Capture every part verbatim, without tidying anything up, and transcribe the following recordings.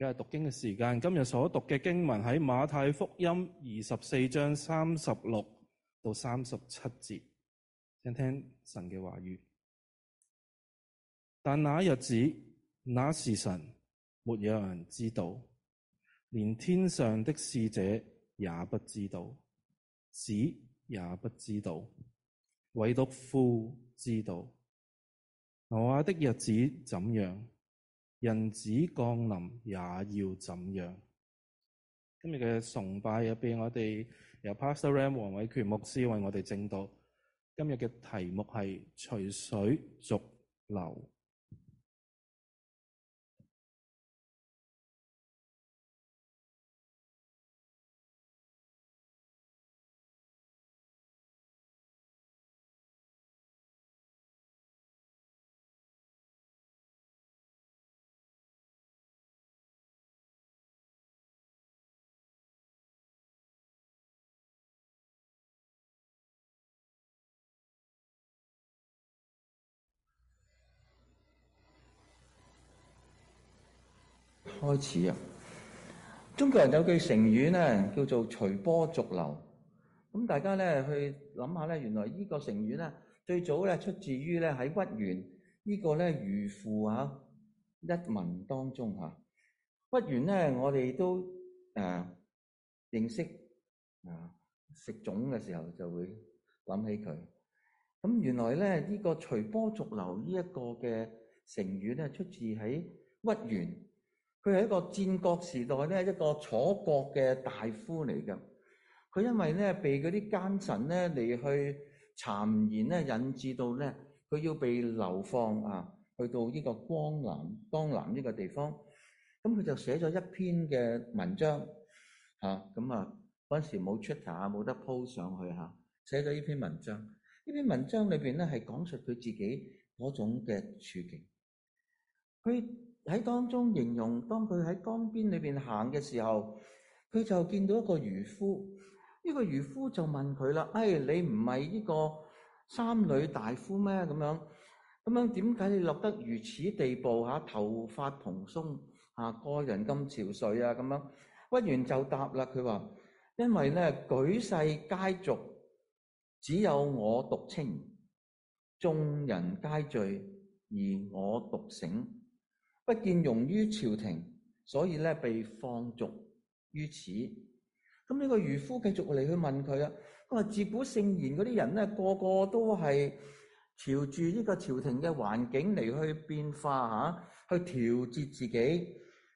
今日讀經嘅時間，今日所讀嘅經文喺馬太福音二十四章三十六到三十七節，聽聽神嘅話語。但那日子，那時辰，沒有人知道，連天上的使者也不知道，子也不知道，唯獨父知道。挪亞的日子怎樣，人子降臨也要怎樣。今日嘅崇拜入邊，我哋由 Pastor Ram 黃偉權牧師為我哋證道。今日嘅題目係隨水逐流。 開始啊！中國人有句成語咧，叫做隨波逐流。咁大家咧去諗下咧，原來呢個成語咧最早咧出自於咧喺屈原呢個咧漁父啊一文當中嚇。屈原咧，我哋都誒、呃、認識啊，食粽嘅時候就會諗起佢。咁原來咧呢、這個隨波逐流呢一個嘅成語咧，出自喺屈原。佢係一個戰國時代咧一個楚國嘅大夫嚟嘅。佢因為咧被嗰啲奸臣咧嚟去讒言咧，引致到咧佢要被流放啊，去到呢個江南江南呢個地方。咁佢就寫咗一篇嘅文章嚇，咁啊嗰陣時冇 Twitter 啊，冇得 post 上去嚇，寫咗呢篇文章。呢篇文章裏邊咧係講述佢自己嗰種嘅處境。佢喺當中形容，當佢喺江邊裏邊行嘅時候，佢就見到一個漁夫。呢個漁夫就問佢啦：哎，你唔係呢個三閭大夫咩？咁樣咁樣點解你落得如此地步嚇？頭髮蓬鬆嚇，個人咁憔悴啊咁樣。屈原就答啦，佢話：因為咧舉世皆濁，只有我獨清；眾人皆醉，而我獨醒。不見容於朝廷，所以咧被放逐於此。咁呢個漁夫繼續嚟去問佢啊，佢話自古聖賢嗰啲人咧，個個都係朝住呢個朝廷嘅環境嚟去變化嚇，去調節自己。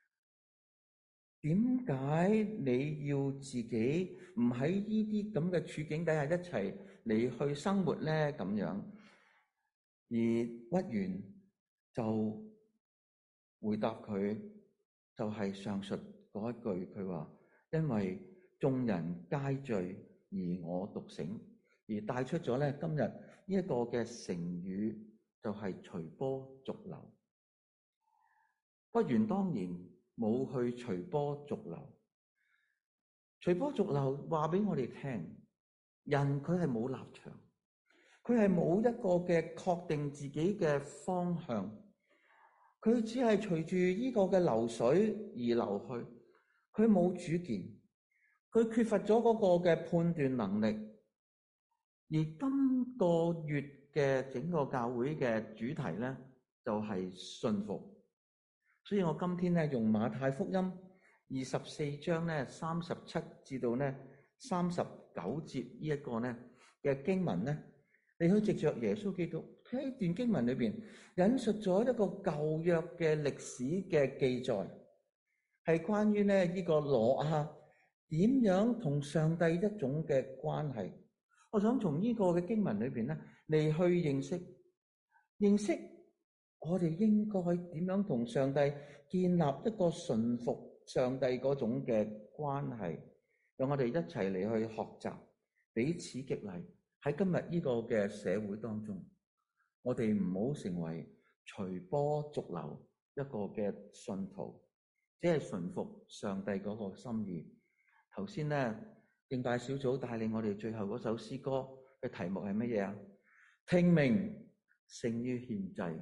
點解你要自己唔喺呢啲咁嘅處境底下一齊嚟去生活咧？咁樣，而屈原就回答佢，就係上述嗰一句，佢話因為眾人皆醉，而我獨醒，而帶出咗咧今日呢一個嘅成語，就係隨波逐流。屈原當然冇去隨波逐流，隨波逐流話俾我哋聽，人佢係冇立場，佢係冇一個嘅確定自己嘅方向。佢只係隨住呢個嘅流水而流去，佢冇主見，佢缺乏咗嗰個嘅判斷能力。而今個月嘅整個教會嘅主題咧，就係信服。所以我今天咧用馬太福音二十四章咧三十七至到咧三十九節呢一個咧嘅經文咧，你可以藉着耶穌基督喺一段經文裏邊引述咗一個舊約嘅歷史嘅記載，係關於咧呢個挪亞點樣同上帝一種嘅關係。我想從呢個嘅經文裏邊咧嚟去認識認識我哋應該點樣同上帝建立一個順服上帝嗰種嘅關係，讓我哋一齊嚟去學習，彼此激勵。喺今日呢個嘅社會當中，我哋唔好成為隨波逐流一個嘅信徒，只係順服上帝嗰個心意。頭先咧敬拜小組帶領我哋最後嗰首詩歌嘅題目係乜嘢啊？聽命勝於獻祭。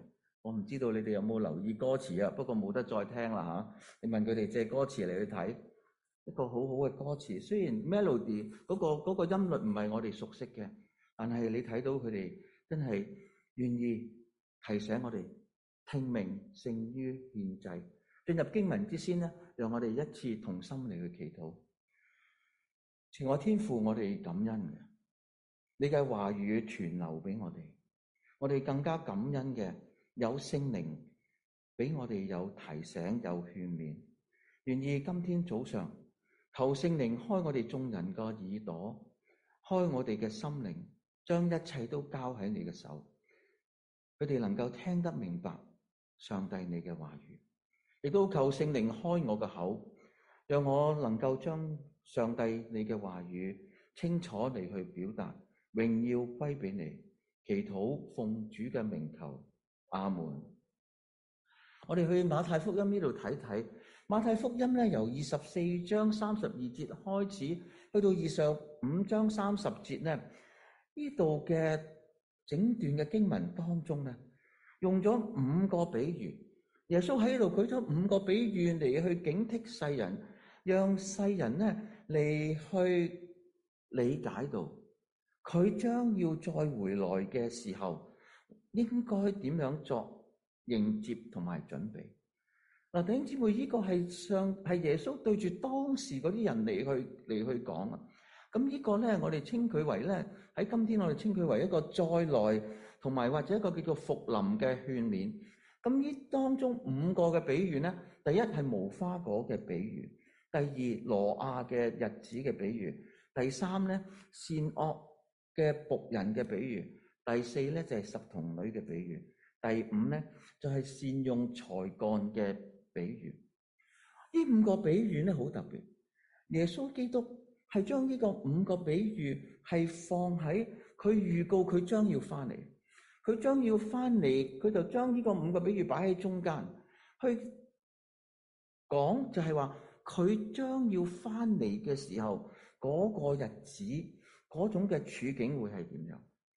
我唔知道你哋有冇留意歌詞啊，不過冇得再聽啦嚇。你問佢哋借歌詞嚟去睇，一個好好嘅歌詞。雖然 melody 嗰個嗰個音律唔係我哋熟悉嘅，但係你睇到佢哋真係願意提醒我哋聽命勝於獻祭。進入經文之先呢，讓我哋一次同心嚟去祈禱。慈愛天父，我哋感恩嘅，你嘅話語傳流俾我哋，我哋更加感恩嘅有聖靈俾我哋有提醒有勸勉。願意今天早上求聖靈開我哋眾人個耳朵，開我哋嘅心靈，將一切都交喺你嘅手，佢哋能夠聽得明白上帝你嘅話語。亦都求聖靈開我嘅口，讓我能夠將上帝你嘅話語清楚地去表達，榮耀歸俾你。祈禱奉主嘅名求，阿門。我哋去馬太福音呢度睇睇，馬太福音咧由二十四章三十二節開始，去到二十五章三十節咧，呢度嘅整段嘅經文當中咧，用咗五個比喻。耶穌喺度舉咗五個比喻嚟去警惕世人，讓世人咧嚟去理解到佢將要再回來嘅時候，應該點樣作迎接同埋準備。嗱，弟兄姊妹，呢個係上係耶穌對住當時嗰啲人嚟去嚟去講啊。咁呢個咧，我哋稱佢為咧喺今天我哋稱佢為一個再來同埋或者一個叫做復臨嘅勸勉。咁呢當中五個嘅比喻咧，第一係無花果嘅比喻，第二羅亞嘅日子嘅比喻，第三咧善惡嘅僕人嘅比喻，第四咧就係十童女嘅比喻，第五咧就係善用才幹嘅比喻。呢五個比喻咧好特別，耶穌基督係將呢個五個比喻係放喺佢預告佢將要翻嚟。佢將要翻嚟，佢就將呢個五個比喻擺喺中間，去講就係話佢將要翻嚟嘅時候，嗰個日子嗰種嘅處境會係點樣？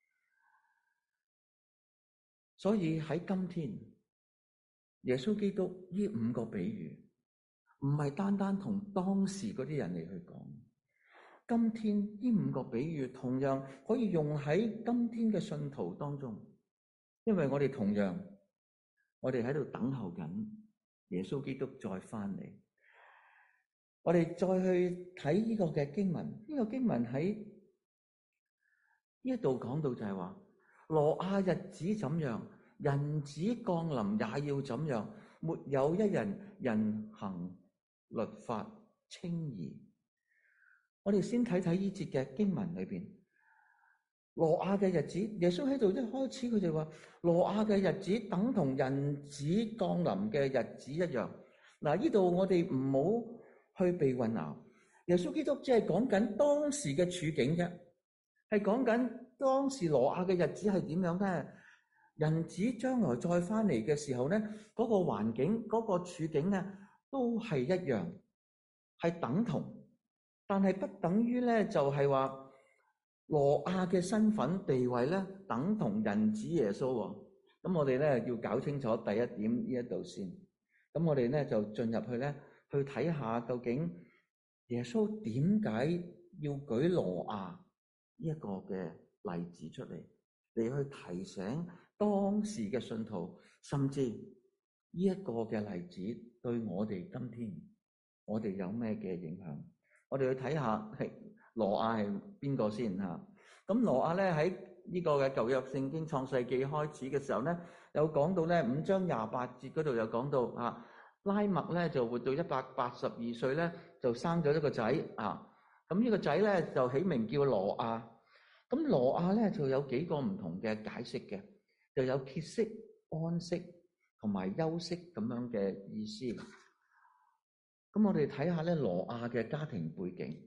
所以喺今天，耶穌基督呢五個比喻唔係單單同當時嗰啲人嚟去講，今天呢五個比喻同樣可以用喺今天嘅信徒當中。因為我哋同樣，我哋喺度等候緊耶穌基督再翻嚟。我哋再去睇呢個嘅經文，呢個經文喺呢一度講到就係話，挪亞日子怎樣，人子降臨也要怎樣，沒有一人人行律法稱義。我哋先睇睇呢節嘅經文裏邊。挪亞嘅日子，耶穌喺度一開始佢就話，挪亞嘅日子等同人子降臨嘅日子一樣。嗱，呢度我哋唔好去被混淆。耶穌基督只係講緊當時嘅處境啫，係講緊當時挪亞嘅日子係點樣咧？人子將來再翻嚟嘅時候咧，嗰個環境、嗰個處境咧，都係一樣，係等同，但係不等於咧就係話。挪亞嘅身份地位咧，等同人子耶穌喎。咁我哋咧要搞清楚第一點呢一度先。咁我哋咧就進入去咧，去睇下究竟耶穌點解要舉挪亞呢一個嘅例子出嚟，嚟去提醒當時嘅信徒，甚至呢一個嘅例子對我哋今天，我哋有咩嘅影響？我哋去睇下係。挪亞係邊個先嚇？咁挪亞咧喺呢個嘅舊約聖經創世記開始嘅時候咧，有講到咧五章廿八節嗰度有講到啊，拉麥咧就活到一百八十二歲咧，就生咗一個仔啊。咁呢個仔咧就起名叫挪亞。咁挪亞咧就有幾個唔同嘅解釋嘅，就有歇息、安息同埋休息咁樣嘅意思。咁我哋睇下咧挪亞嘅家庭背景。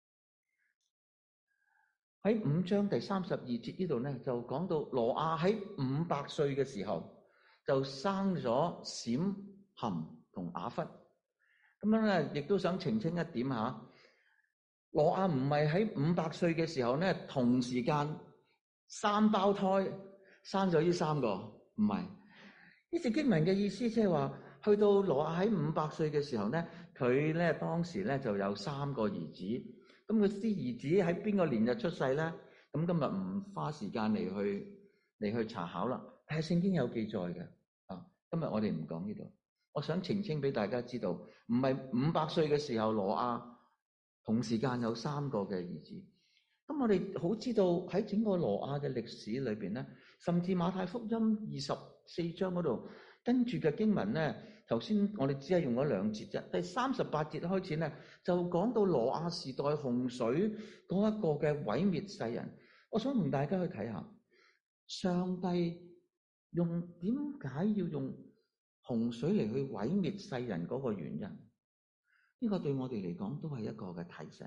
喺五章第三十二節呢度咧，就講到挪亞喺五百歲嘅時候就生咗閃、含同雅弗。咁樣咧，亦都想澄清一點嚇，挪亞唔係喺五百歲嘅時候咧，同時間三胞胎生咗呢三個，唔係。 呢節經文嘅意思即係話，去到挪亞喺五百歲嘅時候咧，佢咧當時咧就有三個兒子。咁佢啲兒子喺邊個年日出世咧？咁今日唔花時間嚟去嚟去查考啦。但係聖經有記載嘅啊。今日我哋唔講呢度。我想澄清俾大家知道，唔係五百歲嘅時候挪亞同時間有三個嘅兒子。咁我哋好知道喺整個挪亞嘅歷史裏邊咧，甚至馬太福音二十四章嗰度跟住嘅經文咧，頭先我哋只係用咗兩節啫。第三十八節開始咧，就講到挪亞時代洪水嗰一個嘅毀滅世人。我想同大家去睇下，上帝用點解要用洪水嚟去毀滅世人嗰個原因？呢個對我哋嚟講都係一個嘅提醒。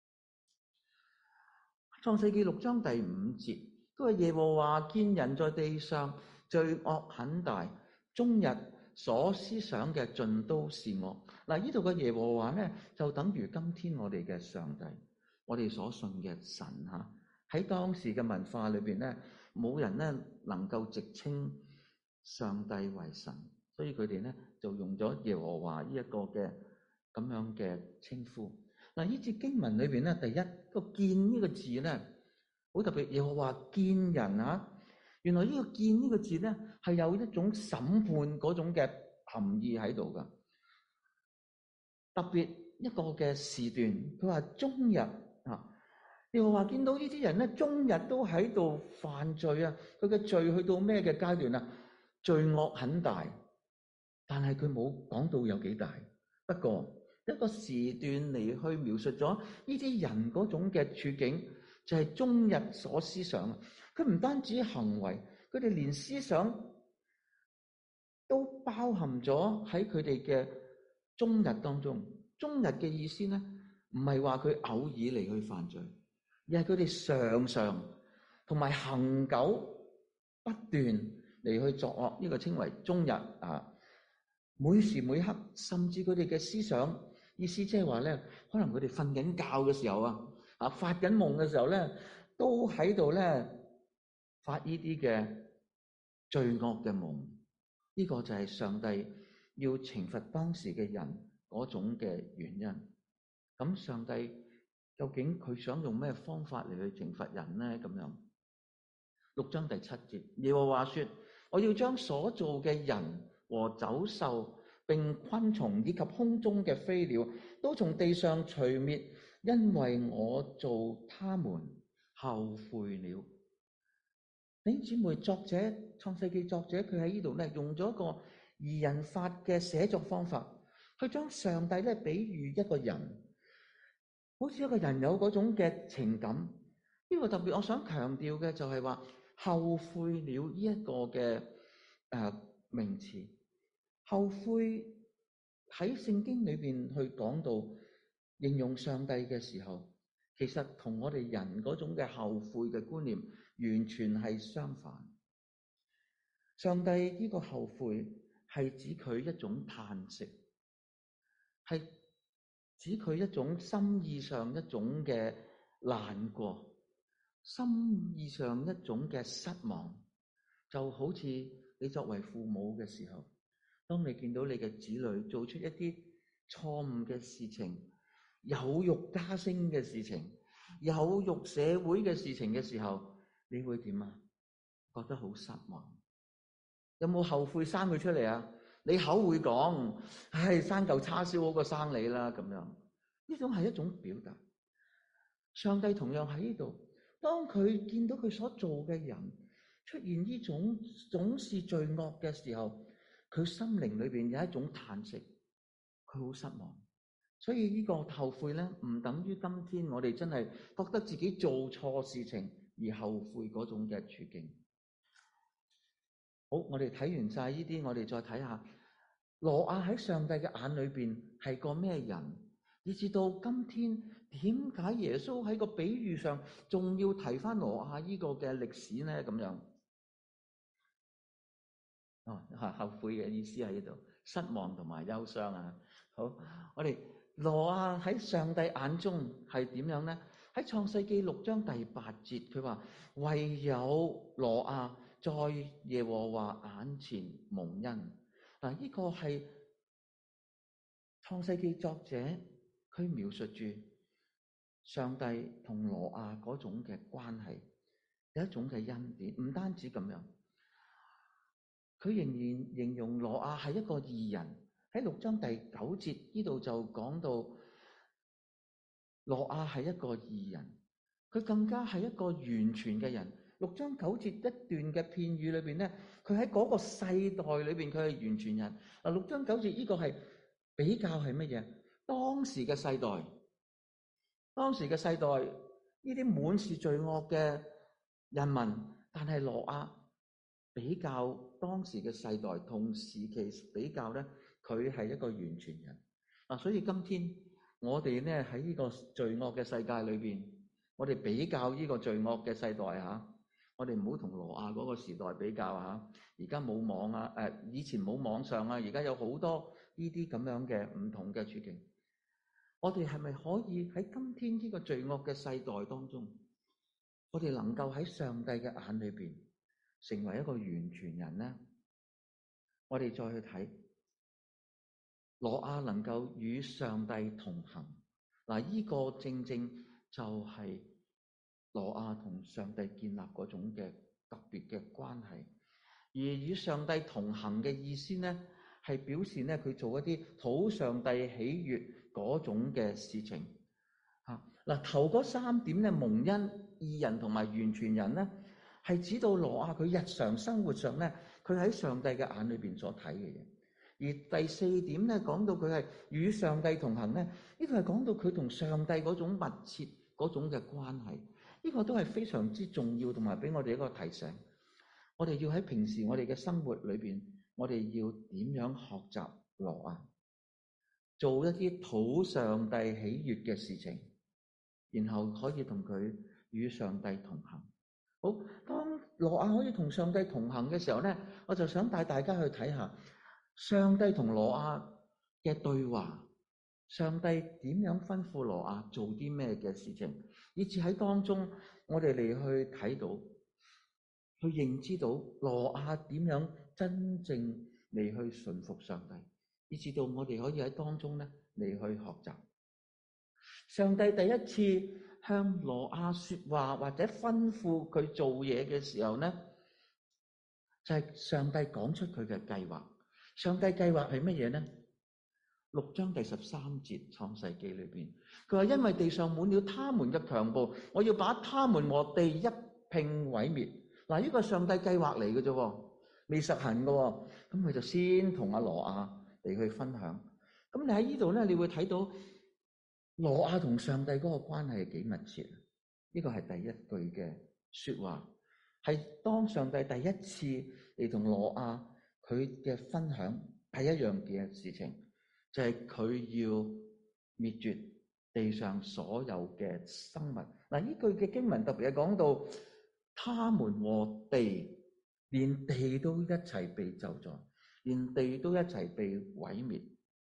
創世記六章第五節，佢話耶和華見人在地上罪惡很大，終日所思想嘅盡都是惡。嗱，呢度嘅耶和華咧，就等於今天我哋嘅上帝，我哋所信嘅神吓。喺當時嘅文化裏邊咧，冇人咧能夠直稱上帝為神，所以佢哋咧就用咗耶和華呢一個嘅咁樣嘅稱呼。嗱，呢節經文裏邊咧，第一個見呢個字咧，好特別。耶和華見人啊，原來呢個見呢個字咧係有一種審判嗰種嘅含義喺度噶。特別一個嘅時段，佢話終日啊，耶和華見到呢啲人咧，終日都喺度犯罪啊。佢嘅罪去到咩嘅階段啊？罪惡很大，但係佢冇講到有幾大。不過一個時段嚟去描述咗呢啲人嗰種嘅處境，就係終日所思想。佢唔單止行為，佢哋連思想都包含咗喺佢哋嘅終日當中。終日嘅意思咧，唔係話佢偶爾嚟去犯罪，而係佢哋常常同埋恆久不斷嚟去作惡。呢個稱為終日啊，每時每刻，甚至佢哋嘅思想。意思即係話咧，可能佢哋瞓緊覺嘅時候啊，啊發緊夢嘅時候咧，都喺度咧發呢啲嘅罪惡嘅夢。呢個就係上帝要懲罰當時嘅人嗰種嘅原因。咁上帝究竟佢想用咩方法嚟去懲罰人咧？咁樣六章第七節，耶和華說：我要將所造嘅人和走獸，並昆蟲以及空中嘅飛鳥都從地上除滅，因為我造他們後悔了。弟兄姊妹，作者創世記作者佢喺呢度咧用咗一個擬人法嘅寫作方法，去將上帝咧比喻一個人，好似一個人有嗰種嘅情感。呢個特別我想強調嘅就係話後悔了呢一個嘅誒名詞。後悔喺聖經裏邊去講到形容上帝嘅時候，其實同我哋人嗰種嘅後悔嘅觀念完全係相反。上帝呢個後悔係指佢一種嘆息，係指佢一種心意上一種嘅難過，心意上一種嘅失望。就好似你作為父母嘅時候，當你見到你嘅子女做出一啲錯誤嘅事情，有辱家聲嘅事情，有辱社會嘅事情嘅時候，你會點啊？覺得好失望。有冇後悔生佢出嚟啊？你口會講，唉，生嚿叉燒好過生你啦，咁樣。呢種係一種表達。上帝同樣喺呢度，當佢見到佢所做嘅人出現呢種總是罪惡嘅時候，佢心靈裏邊有一種嘆息，佢好失望。所以呢個後悔咧，唔等於今天我哋真係覺得自己做錯事情而後悔嗰種嘅處境。好，我哋睇完晒呢啲，我哋再睇下挪亞喺上帝嘅眼裏邊係個咩人，以至到今天點解耶穌喺個比喻上仲要提翻挪亞呢個嘅歷史呢？咁樣哦，後悔嘅意思喺呢度，失望同埋憂傷啊。好，我哋挪亞喺上帝眼中係點樣呢？喺創世記六章第八節，佢話唯有挪亞在耶和華眼前蒙恩。嗱，呢個係創世記作者佢描述住上帝同挪亞嗰種嘅關係，有一種嘅恩典。唔單止咁樣，佢仍然形容挪亞係一個義人。喺六章第九節呢度就講到挪亞係一個義人，佢更加係一個完全嘅人。六章九節一段嘅片語裏邊咧，佢喺嗰個世代裏邊佢係完全人。嗱，六章九節呢個係比較係乜嘢？當時嘅世代，當時嘅世代呢啲滿是罪惡嘅人民，但係挪亞比較當時嘅世代同時期比較咧，佢係一個完全人。嗱，所以今天我哋咧喺呢個罪惡嘅世界裏邊，我哋比較呢個罪惡嘅世代嚇。我哋唔好同挪亞嗰個時代比較嚇，而家冇網啊，誒以前冇網上啊，而家有好多呢啲咁樣嘅唔同嘅處境。我哋係咪可以喺今天呢個罪惡嘅世代當中，我哋能夠喺上帝嘅眼裏邊成為一個完全人呢？我哋再去睇挪亞能夠與上帝同行，嗱，呢個正正就係挪亞同上帝建立嗰種嘅特別嘅關係。而與上帝同行嘅意思呢，係表示呢佢做一啲討上帝喜悅嗰種嘅事情。嚇，嗱，頭嗰三點咧，蒙恩、義人同埋完全人呢，係指到挪亞佢日常生活上呢，佢喺上帝嘅眼裏邊所睇嘅嘢。而第四點咧，講到佢係與上帝同行咧，呢個係講到佢同上帝嗰種密切嗰種嘅關係。呢個都係非常之重要，同埋俾我哋一個提醒。我哋要喺平時我哋嘅生活裏邊，我哋要點樣學習挪亞，做一啲討上帝喜悅嘅事情，然後可以同佢與上帝同行。好，當挪亞可以同上帝同行嘅時候咧，我就想帶大家去睇下上帝同挪亞嘅對話。上帝點樣吩咐挪亞做啲咩嘅事情，以至喺當中我哋嚟去睇到，去認知到挪亞點樣真正嚟去順服上帝，以至到我哋可以喺當中咧嚟去學習。上帝第一次向挪亞說話或者吩咐佢做嘢嘅時候咧，就係上帝講出佢嘅計劃。上帝計劃係乜嘢呢？六章第十三節創世記裏邊，佢話因為地上滿了他們嘅強暴，我要把他們和地一併毀滅。嗱，呢個係上帝計劃嚟嘅啫，未實行嘅。咁佢就先同阿挪亞嚟去分享。咁你喺呢度咧，你會睇到挪亞同上帝嗰個關係係幾密切。呢個係第一句嘅說話，係當上帝第一次嚟同挪亞佢嘅分享第一樣嘅事情。就係佢要滅絕地上所有嘅生物。嗱，呢句嘅經文特別係講到，他們和地，連地都一齊被咒詛，連地都一齊被毀滅。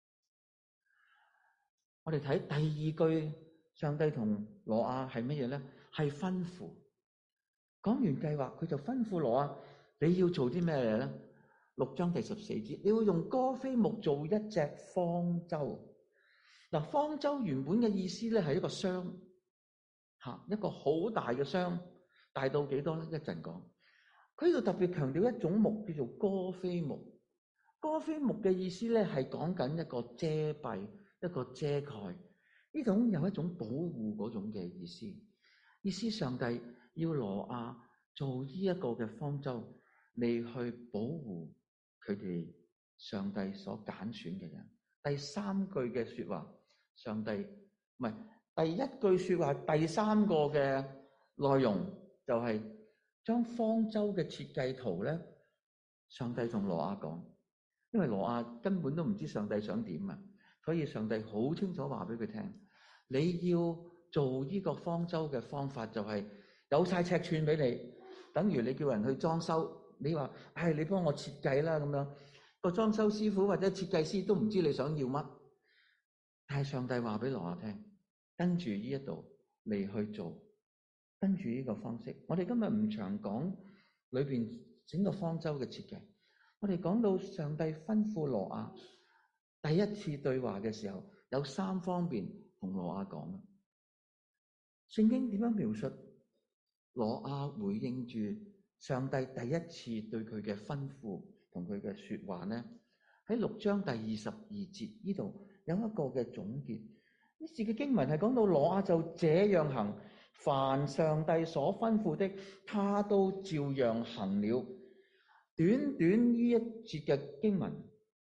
我哋睇第二句，上帝同挪亞係乜嘢咧？係吩咐。講完計劃，佢就吩咐挪亞，你要做啲咩嘢咧？六章第十四節，你要用歌斐木做一隻方舟。嗱，方舟原本嘅意思咧係一個箱，吓，一個好大嘅箱，大到幾多咧？一陣講。佢呢度特別強調一種木叫做歌斐木。歌斐木嘅意思咧係講緊一個遮蔽、一個遮蓋，呢種有一種保護嗰種嘅意思。意思上帝要挪亞做呢一個嘅方舟嚟去保護佢哋上帝所揀選嘅人。第三句嘅說話，上帝唔係第一句說話，第三個嘅內容就係將方舟嘅設計圖咧，上帝同挪亞講，因為挪亞根本都唔知上帝想點啊，所以上帝好清楚話俾佢聽，你要做呢個方舟嘅方法就係有晒尺寸俾你，等於你叫人去裝修。你話，唉、哎，你幫我設計啦，咁樣個裝修師傅或者設計師都唔知你想要乜，但係上帝話俾挪亞聽，跟住呢一度嚟去做，跟住呢個方式。我哋今日唔長講裏邊整個方舟嘅設計。我哋講到上帝吩咐挪亞第一次對話嘅時候，有三方面同挪亞講嘅。聖經點樣描述挪亞回應住上帝第一次對佢嘅吩咐同佢嘅說話呢？喺六章第二十二節呢度有一個嘅總結。呢節嘅經文係講到挪亞就這樣行，凡上帝所吩咐的，他都照樣行了。短短呢一節嘅經文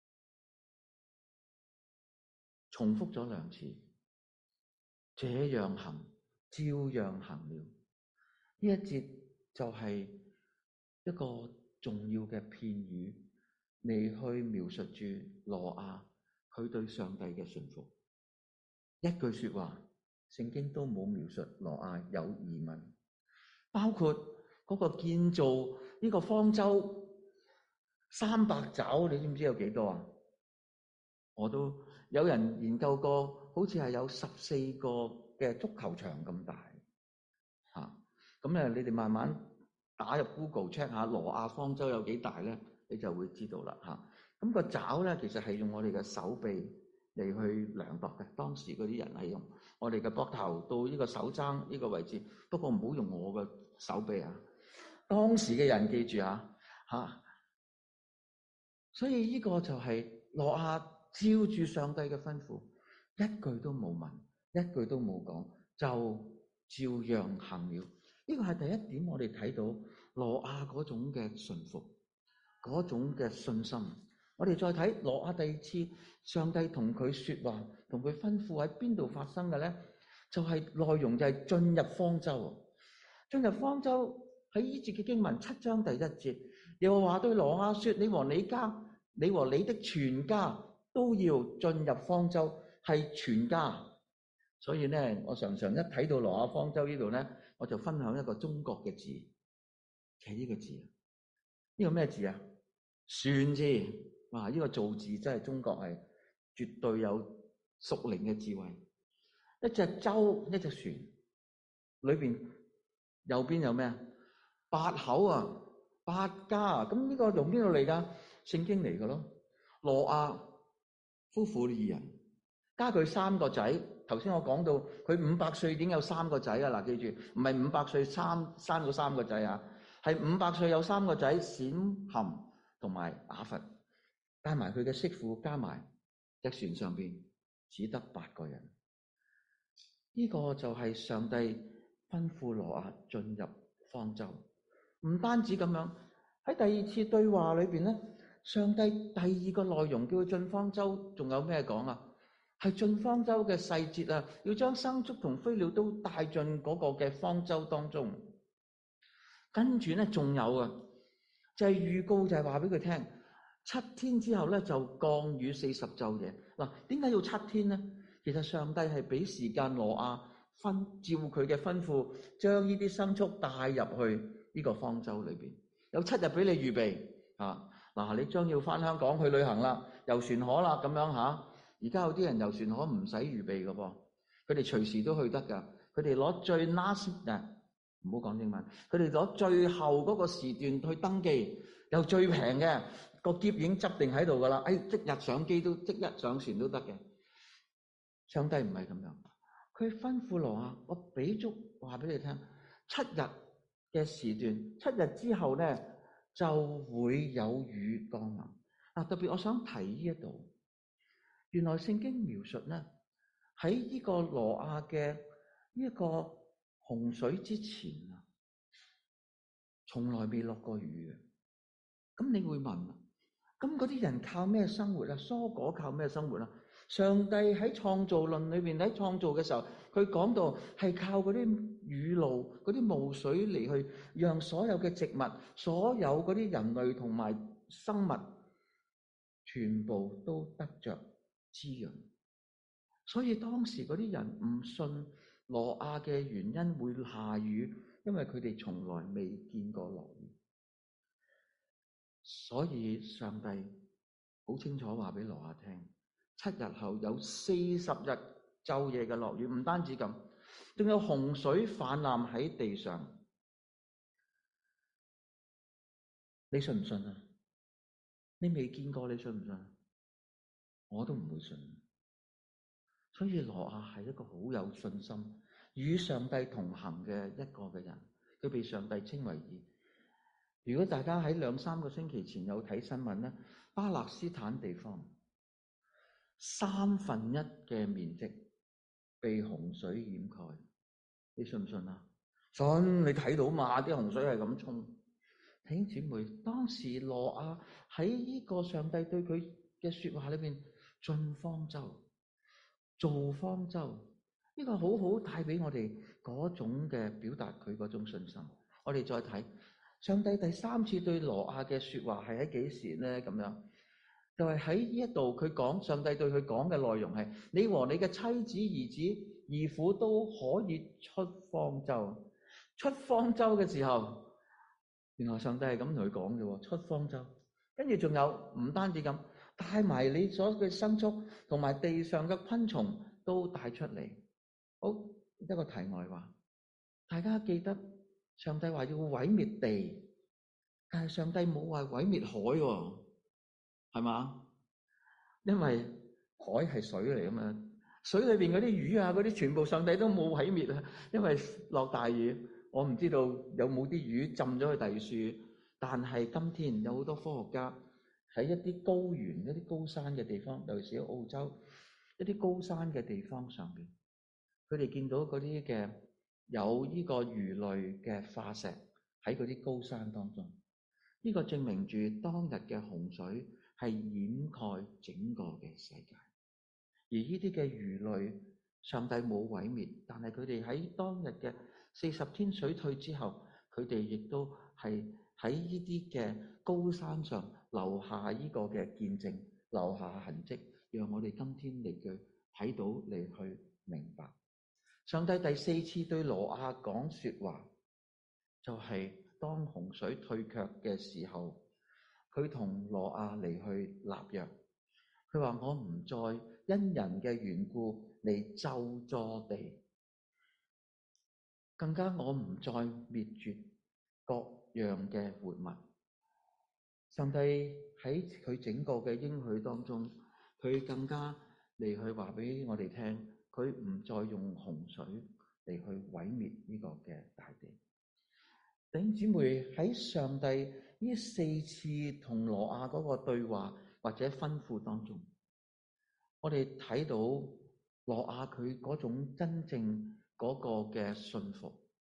重複咗兩次，這樣行，照樣行了。呢一節就係一個重要嘅片語，嚟去描述住挪亞佢對上帝嘅信服。一句說話，聖經都冇描述挪亞有疑問，包括嗰個建造呢個方舟三百肘，你知唔知有幾多啊？我都有人研究過，好似係有十四個嘅足球場咁大吓。咁咧，你哋慢慢打入 Google check 下挪亞方舟有幾大咧，你就會知道啦吓。咁個肘咧，其實係用我哋嘅手臂嚟去量度嘅。當時嗰啲人係用我哋嘅膊頭到呢個手踭呢個位置，不過唔好用我嘅手臂啊。當時嘅人記住啊吓，所以呢個就係挪亞照住上帝嘅吩咐，一句都冇問，一句都冇講，就照樣行了。呢個係第一點，我哋睇到挪亞嗰種嘅順服，嗰種嘅信心。我哋再睇挪亞第二次，上帝同佢說話，同佢吩咐喺邊度發生嘅咧？就係、是、內容就係進入方舟。進入方舟喺呢節嘅經文七章第一節，又話對挪亞說：你和你家，你和你的全家都要進入方舟，係全家。所以咧，我常常一睇到挪亞方舟呢度咧，我就分享一個中國嘅字，係呢個字。呢個咩字啊？船字。哇！呢個造字真係中國係絕對有屬靈嘅智慧。一隻舟，一隻船，裏邊右邊有咩啊？八口啊，八家啊。咁呢個從邊度嚟噶？聖經嚟嘅咯。挪亞夫婦二人，加佢三個仔。頭先我講到佢五百歲已經有三個仔啊！嗱，記住唔係五百歲三生咗三個仔啊，係五百歲有三個仔，閃含同埋雅弗。加埋佢嘅媳婦，加埋隻船上邊只得八個人。呢、這個就係上帝吩咐挪亞進入方舟。唔單止咁樣，喺第二次對話裏邊咧，上帝第二個內容叫佢進方舟，仲有咩講啊？係進方舟嘅細節啊，要將牲畜同飛鳥都帶進嗰個嘅方舟當中。跟住咧，仲有啊，就係、是、預告，就係話俾佢聽。七天之後咧，就降雨四十晝夜。嗱，點解要七天咧？其實上帝係俾時間挪亞分照佢嘅吩咐，將呢啲牲畜帶入去呢個方舟裏邊。有七日俾你預備啊！嗱，你將要翻香港去旅行啦，遊船河啦咁樣嚇。而家有啲人遊船河唔使預備嘅噃，佢哋隨時都去得㗎。佢哋攞最 last 啊，唔好講英文，佢哋攞最後嗰個時段去登記，又最平嘅。個篋已經執定喺度噶啦，哎，即日上機都即日上船都得嘅。上帝唔係咁樣，佢吩咐挪亞，我俾足話俾你聽，七日嘅時段，七日之後咧就會有雨降臨。嗱，特別我想提呢一度，原來聖經描述咧喺呢個挪亞嘅呢一個洪水之前啊，從來未落過雨嘅。咁你會問？咁嗰啲人靠咩生活啊？蔬果靠咩生活啊？上帝喺創造論裏邊喺創造嘅時候，佢講到係靠嗰啲雨露、嗰啲霧水嚟去讓所有嘅植物、所有嗰啲人類同埋生物，全部都得着滋潤。所以當時嗰啲人唔信挪亞嘅原因會下雨，因為佢哋從來未見過落雨。所以上帝好清楚話俾挪亞聽，七日後有四十日晝夜嘅落雨，唔單止咁，仲有洪水泛濫喺地上。 你信唔信啊？你未見過，你信唔信？我都唔會信。所以挪亞係一個好有信心、與上帝同行嘅一個嘅人，佢被上帝稱為義。如果大家喺兩三個星期前有睇新聞咧，巴勒斯坦地方三分一嘅面積被洪水掩蓋，你信唔信啊？信，你睇到嘛？啲洪水係咁衝。弟兄姊妹，當時挪亞喺呢個上帝對佢嘅說話裏邊進方舟。做方舟呢個好好帶俾我哋嗰種嘅表達，佢嗰種信心。我哋再睇上帝第三次對挪亞嘅說話係喺幾時呢？咁樣就係喺呢一度，佢講上帝對佢講嘅內容係：你和你嘅妻子、兒子、兒婦都可以出方舟。出方舟嘅時候，原來上帝係咁同佢講嘅，出方舟。跟住仲有唔單止咁。帶埋你所嘅牲畜同埋地上嘅昆蟲都帶出嚟。好，一個題外話，大家記得上帝話要毀滅地，但係上帝冇話毀滅海喎，係嘛？因為海係水嚟㗎嘛，水裏邊嗰啲魚啊，嗰啲全部上帝都冇毀滅啊，因為落大雨。我唔知道有冇啲魚浸咗去第二樹，但係今天有好多科學家喺一啲高原、一啲高山嘅地方，尤其是喺澳洲一啲高山嘅地方上邊，佢哋見到嗰啲嘅有呢個魚類嘅化石喺嗰啲高山當中。呢個證明住當日嘅洪水係掩蓋整個嘅世界，而呢啲嘅魚類上帝冇毀滅，但係佢哋喺當日嘅四十天水退之後，佢哋亦都係喺呢啲嘅高山上留下呢個嘅見證，留下痕跡，讓我哋今天嚟去睇到，嚟去明白。上帝第四次對挪亞講說話，就係當洪水退卻嘅時候，佢同挪亞嚟去立約。佢話：我唔再因人嘅緣故嚟咒詛地，更加我唔再滅絕各樣嘅活物。上帝喺佢整個嘅應許當中，佢更加嚟去話俾我哋聽，佢唔再用洪水嚟去毀滅呢個嘅大地。弟兄姊妹，喺上帝呢四次同挪亞嗰個對話或者吩咐當中，我哋睇到挪亞佢嗰種真正嗰個嘅信服。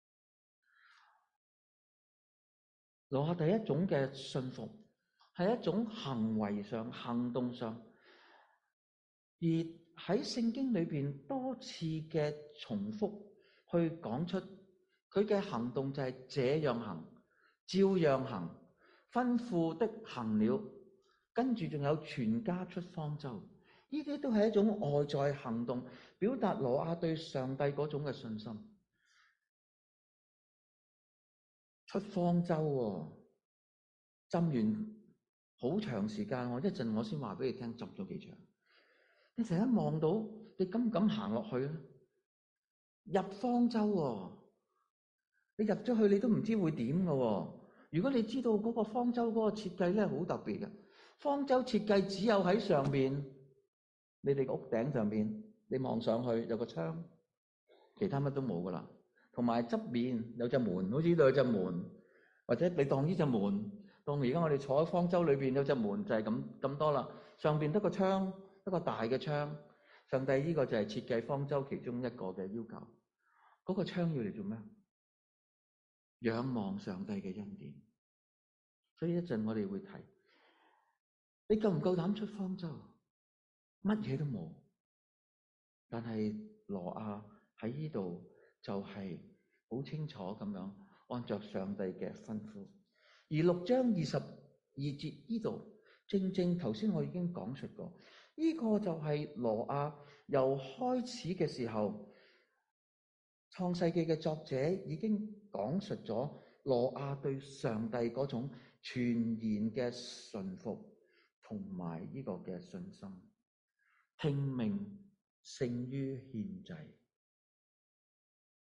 挪亞第一種嘅信服係一種行為上、行動上，而喺聖經裏邊多次嘅重複去講出佢嘅行動就係這樣行，照樣行，吩咐的行了，跟住仲有全家出方舟。呢啲都係一種外在行動，表達挪亞對上帝嗰種嘅信心。出方舟喎，浸完好長時間，我一陣我先話俾你聽，浸咗幾長。你成日望到，你敢唔敢行落去啊？入方舟喎，你入咗去你都唔知會點噶喎。如果你知道嗰個方舟嗰個設計咧，好特別嘅。方舟設計只有喺上面，你哋個屋頂上面，你望上去有個窗，其他乜都冇噶啦。同埋側面有隻門，好似呢度有隻門，或者你當呢隻門，當而家我哋坐喺方舟裏邊有隻門就係咁咁多啦。上邊得個窗，一個大嘅窗。上帝呢個就係設計方舟其中一個嘅要求。嗰個窗要嚟做咩？仰望上帝嘅恩典。所以一陣我哋會睇，你夠唔夠膽出方舟？乜嘢都冇，但係挪亞喺呢度就係好清楚咁樣按照上帝嘅吩咐。而六章二十二節呢度，正正頭先我已經講述過，呢、這個就係挪亞由開始嘅時候，創世記嘅作者已經講述咗挪亞對上帝嗰種全然嘅順服同埋呢個嘅信心。聽命勝於獻祭，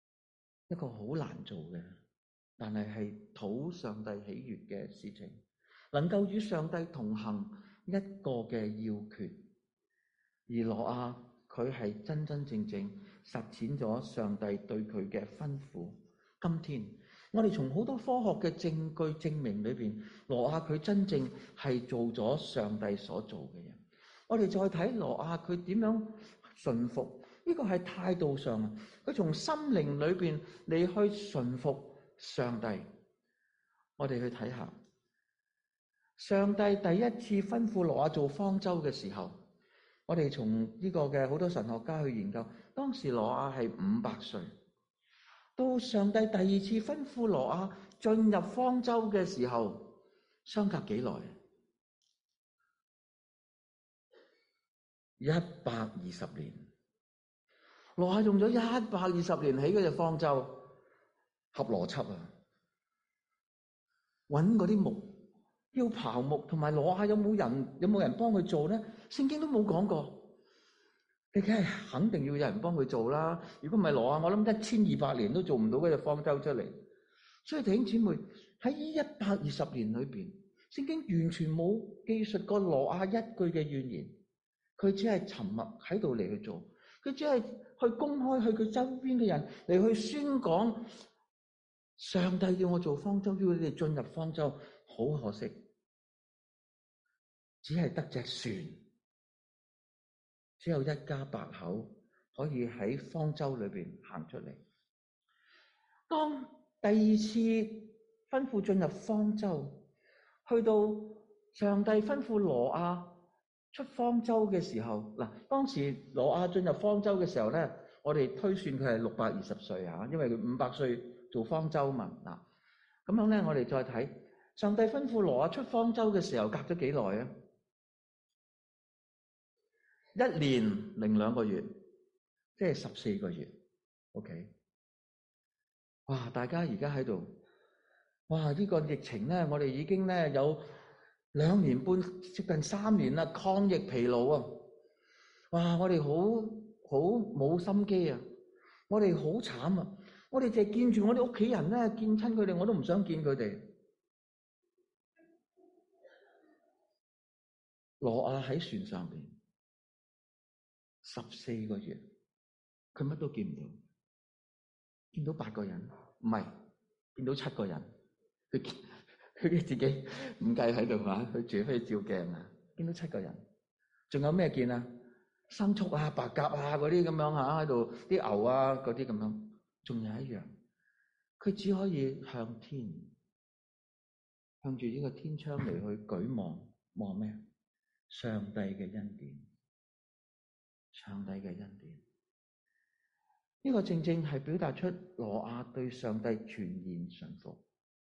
一個好難做嘅，但係係討上帝喜悅嘅事情。 能夠與上帝同行一個嘅要訣。而挪亞佢係真真正正實踐咗上帝對佢嘅吩咐。今天我哋從好多科學嘅證據證明裏邊，挪亞佢真正係做咗上帝所做嘅嘢。我哋再睇挪亞佢點樣順服，呢個係態度上啊，佢從心靈裏邊你去順服上帝。我哋去睇下上帝第一次吩咐挪亞做方舟嘅時候，我哋從呢個嘅好多神學家去研究，當時挪亞係五百歲。到上帝第二次吩咐挪亞進入方舟嘅時候，相隔幾耐？一百二十年。挪亞用咗一百二十年起嗰隻方舟，合邏輯啊！揾嗰啲木，要刨木，同埋挪亞有冇人有冇人幫佢做咧？聖經都冇講過。你梗係肯定要有人幫佢做啦。如果唔係挪亞，我諗一千二百年都做唔到嗰隻方舟出嚟。所以弟兄姊妹喺呢一百二十年裏邊，聖經完全冇記述過挪亞一句嘅怨言，佢只係沉默喺度嚟去做，佢只係去公開去佢周邊嘅人嚟去宣講，上帝要我做方舟，要你哋進入方舟。好可惜，只係得隻船。只有一家八口可以喺方舟裏邊行出嚟。當第二次吩咐進入方舟，去到上帝吩咐挪亞出方舟嘅時候，嗱，當時挪亞進入方舟嘅時候咧，我哋推算佢係六百二十歲啊，因為佢五百歲做方舟嘛。嗱，咁樣咧，我哋再睇上帝吩咐挪亞出方舟嘅時候，隔咗幾耐啊？一年零兩個月，即係十四個月。OK， 哇！大家而家喺度，哇！呢個疫情咧，我哋已經咧有兩年半，接近三年啦，抗疫疲勞啊！哇！我哋好好冇心機啊！我哋好慘啊！我哋淨係見住我哋屋企人咧，見親佢哋，我都唔想見佢哋。挪亞喺船上邊十四個月，佢乜都見唔到，見到八個人，唔係見到七個人，佢佢自己唔計喺度嘛，佢住可以照鏡啊，見到七個人，仲有咩見啊？牲畜啊、白鴿啊嗰啲咁樣吓喺度，啲牛啊嗰啲咁樣，仲有一樣，佢只可以向天，向住呢個天窗嚟去舉望，望咩？上帝嘅恩典。上帝嘅恩典，呢個正正係表達出挪亞對上帝全然順服。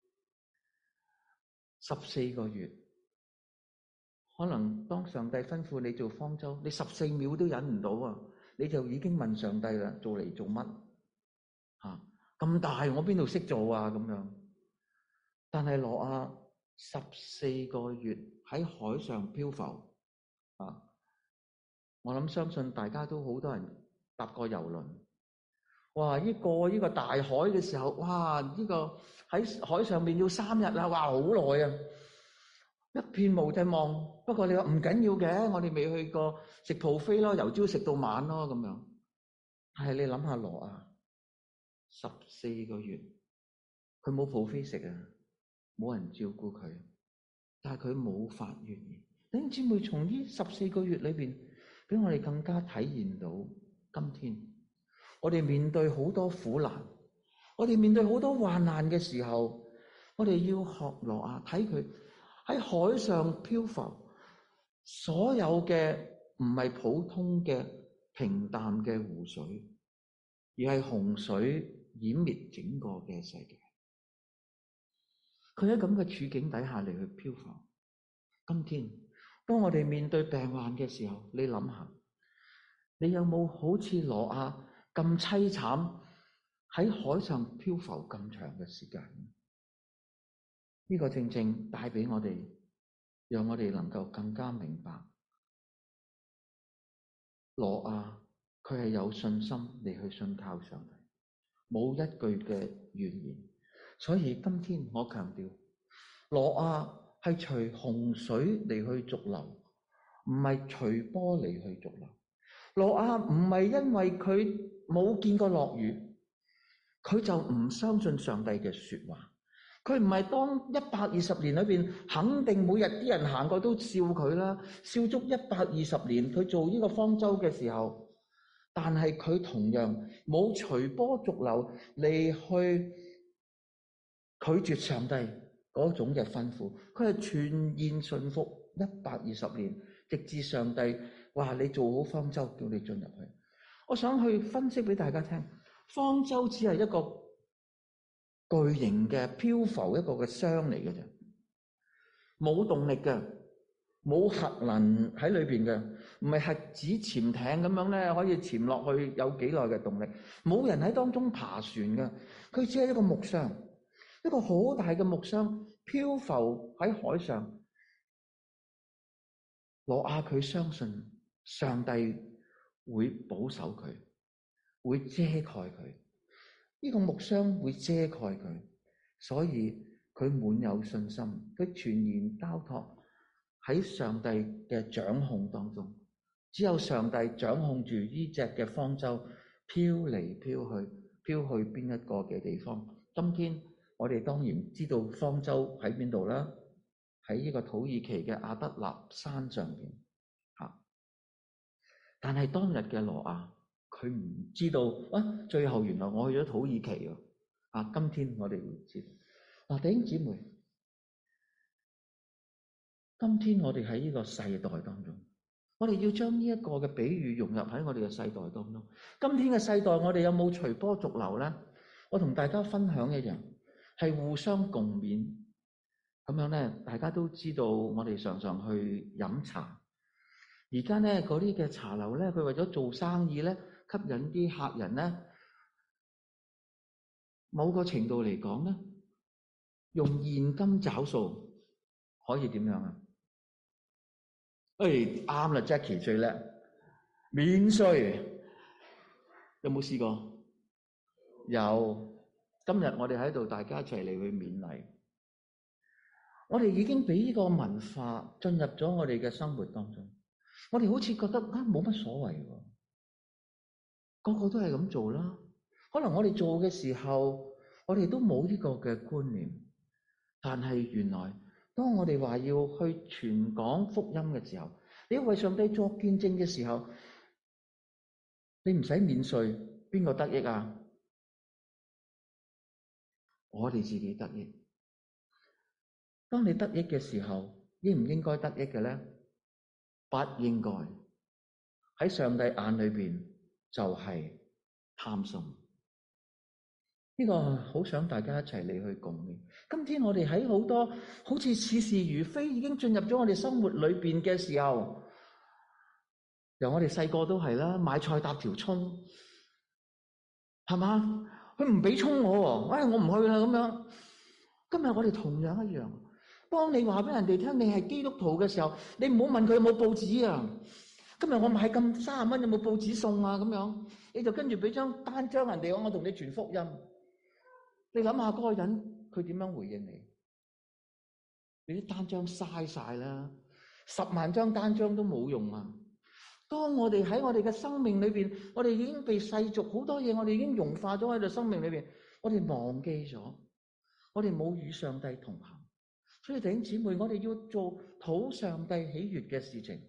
十四個月，可能當上帝吩咐你做方舟，你十四秒都忍唔到啊！你就已經問上帝啦，做嚟做乜？吓，咁大，我邊度識做啊？咁樣。但係挪亞十四個月喺海上漂浮啊！我諗相信大家都好多人搭過遊輪，哇！呢過呢個大海嘅時候，哇！呢個喺海上面要三日啊，哇！好耐啊，一片無際望。不過你話唔緊要嘅，我哋未去過食 buffet咯，由朝食到晚咯咁樣。但係你諗下挪亞十四個月，佢冇 buffet食啊，冇人照顧佢，但係佢冇發怨言。弟兄姊妹，從呢十四個月裏邊，俾我哋更加體驗到，今天我哋面對好多苦難，我哋面對好多患難嘅時候，我哋要學挪亞，睇佢喺海上漂浮，所有嘅唔係普通嘅平淡嘅湖水，而係洪水淹滅整個嘅世界。佢喺咁嘅處境底下嚟去漂浮。今天當我哋面對病患嘅時候，你諗下，你有冇好似挪亞咁淒慘喺海上漂浮咁長嘅時間？呢個正正帶俾我哋，讓我哋能夠更加明白，挪亞佢係有信心嚟去信靠上帝，冇一句嘅怨言。所以今天我強調，挪亞係隨洪水嚟去逐流，唔係隨波嚟去逐流。挪亞唔係因為佢冇見過落雨，佢就唔相信上帝嘅說話。佢唔係當一百二十年裏邊，肯定每日啲人行過都笑佢啦，笑足一百二十年。佢做呢個方舟嘅時候，但係佢同樣冇隨波逐流嚟去拒絕上帝嗰種嘅吩咐，佢係全然順服一百二十年，直至上帝話你做好方舟，叫你進入去。我想去分析俾大家聽，方舟只係一個巨型嘅漂浮一個嘅箱嚟嘅啫，冇動力嘅，冇核能喺裏邊嘅，唔係核子潛艇咁樣咧，可以潛落去有幾耐嘅動力，冇人喺當中爬船嘅，佢只係一個木箱，一個好大嘅木箱漂浮喺海上。挪亞佢相信上帝會保守佢，會遮蓋佢。呢個木箱會遮蓋佢，所以佢滿有信心，佢全然交託喺上帝嘅掌控當中。只有上帝掌控住呢隻嘅方舟飄嚟飄去，飄去邊一個嘅地方。今天我哋當然知道方舟喺邊度啦，喺呢個土耳其嘅阿德納山上邊吓。但係當日嘅挪亞，佢唔知道啊！最後原來我去咗土耳其喎。啊，今天我哋會知道。嗱，弟兄姊妹，今天我哋喺呢個世代當中，我哋要將呢一個嘅比喻融入喺我哋嘅世代當中。今天嘅世代，我哋有冇隨波逐流咧？我同大家分享一樣，係互相共勉。咁樣咧，大家都知道，我哋常常去飲茶。而家咧嗰啲嘅茶樓咧，佢為咗做生意咧，吸引啲客人咧，某個程度嚟講咧，用現金找數可以點樣啊？誒，啱啦 ，Jackie 最叻，免稅有冇試過？有。今日我哋喺度，大家一齊嚟去勉勵。我哋已經俾呢個文化進入咗我哋嘅生活當中。我哋好似覺得啊，冇乜所謂喎，個個都係咁做啦。可能我哋做嘅時候，我哋都冇呢個嘅觀念。但係原來，當我哋話要去傳講福音嘅時候，你要為上帝作見證嘅時候，你唔使免稅，邊個得益啊？我哋自己得益。當你得益嘅時候，應唔應該得益嘅咧？不應該。喺上帝眼裏邊就係貪心。呢個好想大家一齊嚟去共勉。今天我哋喺好多好似似是而非已經進入咗我哋生活裏邊嘅時候，由我哋細個都係啦，買菜搭條葱，係嘛？佢唔俾葱我喎，哎我唔去啦咁樣。今日我哋同樣一樣，當你話俾人哋聽你係基督徒嘅時候，你唔好問佢有冇報紙啊。今日我買咁三十蚊有冇報紙送啊？咁樣你就跟住俾張單張人哋，我同你傳福音。你諗下嗰個人佢點樣回應你？你啲單張嘥晒啦，十萬張單張都冇用啊！當我哋喺我哋嘅生命裏邊，我哋已經被世俗好多嘢，我哋已經融化咗喺度生命裏邊，我哋忘記咗，我哋冇與上帝同行。所以弟兄姊妹，我哋要做討上帝喜悅嘅事情。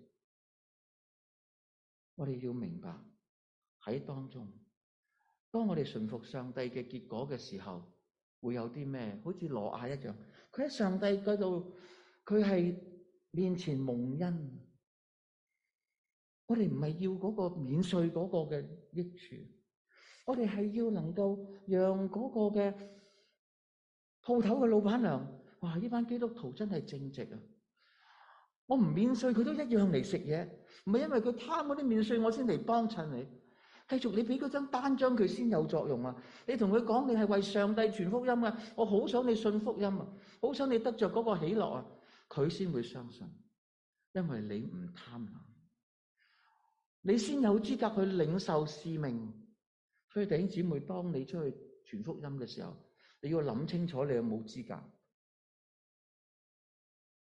我哋要明白喺當中，當我哋順服上帝嘅結果嘅時候，會有啲咩？好似挪亞一樣，佢喺上帝嗰度，佢係面前蒙恩。我哋唔係要嗰個免稅嗰個嘅益處，我哋係要能夠讓嗰個嘅鋪頭嘅老闆娘，哇！呢班基督徒真係正直啊！我唔免稅，佢都一樣嚟食嘢，唔係因為佢貪嗰啲免稅，我先嚟幫襯你。繼續你俾嗰張單張佢先有作用啊！你同佢講你係為上帝傳福音啊！我好想你信福音啊！好想你得着嗰個喜樂啊！佢先會相信，因為你唔貪婪，你先有資格去領受使命。所以弟兄姊妹，當你出去傳福音嘅時候，你要諗清楚你有冇資格。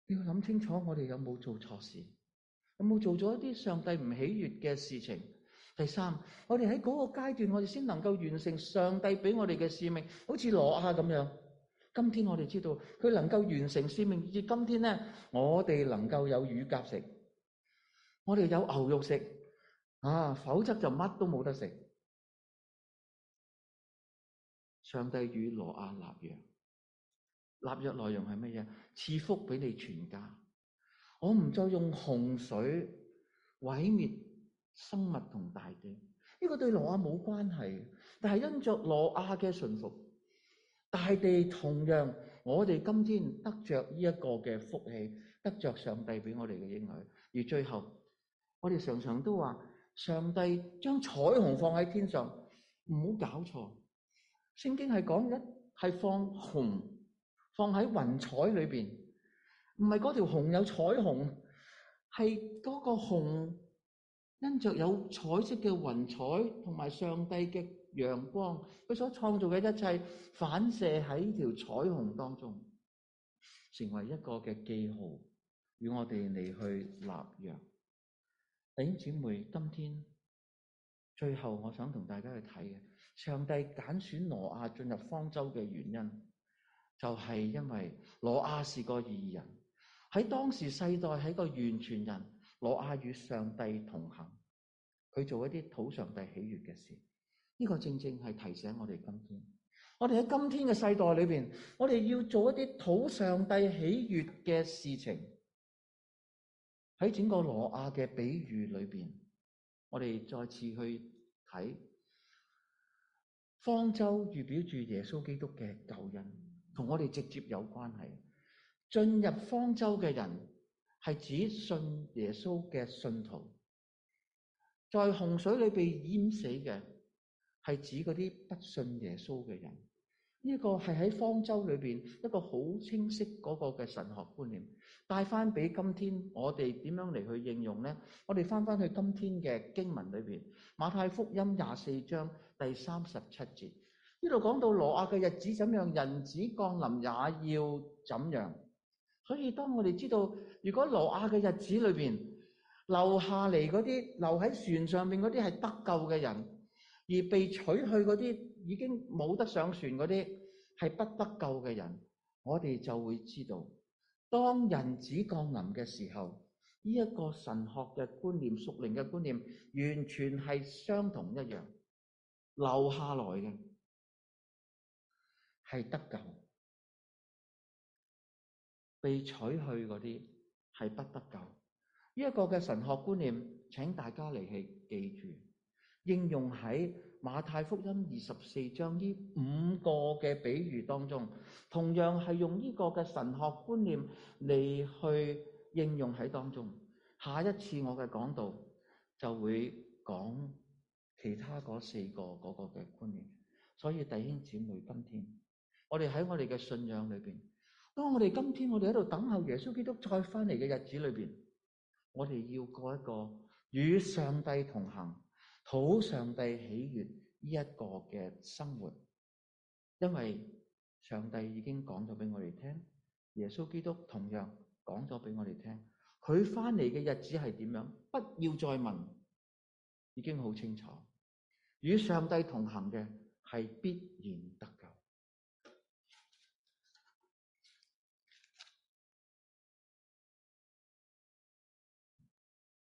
要諗清楚我哋有冇做錯事，有冇做咗一啲上帝唔喜悅嘅事情。第三，我哋喺嗰個階段，我哋先能夠完成上帝俾我哋嘅使命，好似挪亞咁樣。今天我哋知道佢能夠完成使命，以至今天咧，我哋能夠有乳鴿食，我哋有牛肉食啊，否則就乜都冇得食。上帝與挪亞立約，立約內容係乜嘢？賜福俾你全家，我唔再用洪水毀滅生物同大地。呢、這個對挪亞冇關係，但係因着挪亞嘅順服，大地同樣我哋今天得着呢一個嘅福氣，得着上帝俾我哋嘅應許。而最後我哋常常都話，上帝將彩虹放喺天上，唔好搞錯。聖經係講一係放虹放喺雲彩裏邊，唔係嗰條虹有彩虹，係嗰個虹因着有彩色嘅雲彩同埋上帝嘅陽光，佢所創造嘅一切反射喺條彩虹當中，成為一個嘅記號，與我哋嚟去立約。弟兄姊妹，今天最後我想同大家去睇嘅，上帝揀選挪亞進入方舟嘅原因，就係因為挪亞是個義人，喺當時世代係個完全人。挪亞與上帝同行，佢做一啲討上帝喜悅嘅事。呢個正正係提醒我哋今天，我哋喺今天嘅世代裏邊，我哋要做一啲討上帝喜悅嘅事情。喺整個挪亞嘅比喻裏邊，我哋再次去睇方舟預表住耶穌基督嘅救恩，同我哋直接有關係。進入方舟嘅人係指信耶穌嘅信徒，在洪水裏被淹死嘅係指嗰啲不信耶穌嘅人。呢個係喺方舟裏邊一個好清晰嗰個嘅神學觀念，帶翻俾今天我哋點樣嚟去應用呢？我哋翻翻去今天嘅經文裏邊，馬太福音廿四章第三十七節，呢度講到挪亞嘅日子怎樣，人子降臨也要怎樣。所以當我哋知道，如果挪亞嘅日子裏邊留下嚟嗰啲，留喺船上面嗰啲係得救嘅人，而被取去嗰啲已經冇得上船嗰啲係不得救嘅人，我哋就會知道，當人子降臨嘅時候，呢一個神學嘅觀念、屬靈嘅觀念，完全係相同一樣。留下來嘅係得救，被取去嗰啲係不得救。呢一個嘅神學觀念，請大家嚟去記住，應用喺馬太福音二十四章呢五個嘅比喻當中，同樣係用呢個嘅神學觀念嚟去應用喺當中。下一次我嘅講道就會講其他嗰四個嗰個嘅觀念。所以弟兄姊妹，今天我哋喺我哋嘅信仰裏邊，當我哋今天我哋喺度等候耶穌基督再翻嚟嘅日子裏邊，我哋要過一個與上帝同行、討上帝喜悅呢一個嘅生活。因為上帝已經講咗俾我哋聽，耶穌基督同樣講咗俾我哋聽，佢翻嚟嘅日子係點樣？不要再問，已經好清楚。與上帝同行嘅係必然得